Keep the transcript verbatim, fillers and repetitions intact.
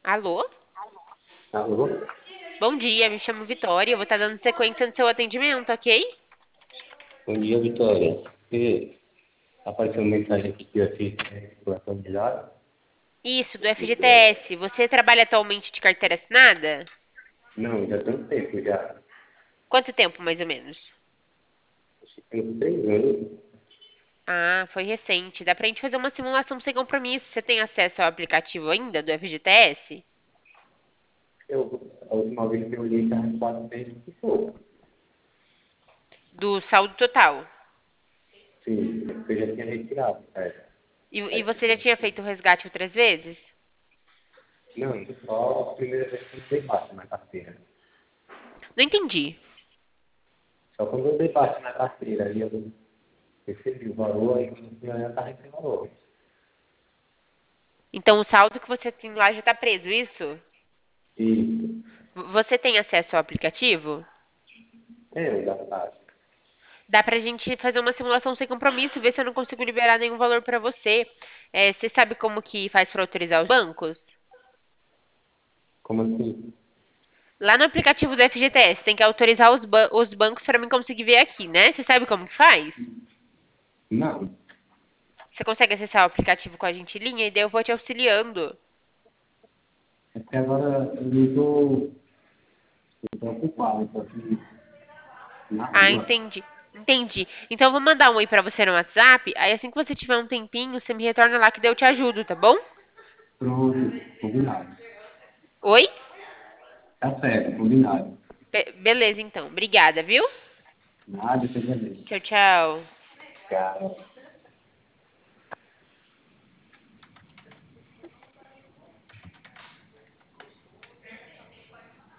Alô? Alô? Bom dia, me chamo Vitória. Eu vou estar dando sequência no seu atendimento, ok? Bom dia, Vitória. Você apareceu uma mensagem aqui que eu fiz de circulação de dados. Isso, do F G T S. Você trabalha atualmente de carteira assinada? Não, já tem um tempo já. Quanto tempo, mais ou menos? Acho que tem uns três anos. Ah, foi recente. Dá pra gente fazer uma simulação sem compromisso. Você tem acesso ao aplicativo ainda do F G T S? Eu, a última vez que eu olhei estava quatrocentos e pouco. Do saldo total. Sim, eu já tinha retirado. É. E, e É. você já tinha feito o resgate outras vezes? Não, só a primeira vez que eu dei baixa na carteira. Não entendi. Só quando eu dei baixa na carteira, aí eu recebi o valor, aí quando eu fui olhar, estava esse valor. Então o saldo que você tem lá já tá preso, isso? Isso. V- Você tem acesso ao aplicativo? É, o da taxa. Dá pra gente fazer uma simulação sem compromisso, ver se eu não consigo liberar nenhum valor pra você. É, você sabe como que faz pra autorizar os bancos? Como assim? Lá no aplicativo do F G T S, tem que autorizar os, ba- os bancos pra mim conseguir ver aqui, né? Você sabe como que faz? Não. Você consegue acessar o aplicativo com a gente em linha e daí eu vou te auxiliando. Até agora eu não estou preocupado, estou aqui na Ah, rua. entendi. Entendi. Então eu vou mandar um oi pra você no WhatsApp, aí assim que você tiver um tempinho, você me retorna lá que daí eu te ajudo, tá bom? Pronto, combinado. Oi? Tá certo, combinado. Be- beleza, então. Obrigada, viu? Nada, seja bem. Tchau, tchau. Tchau.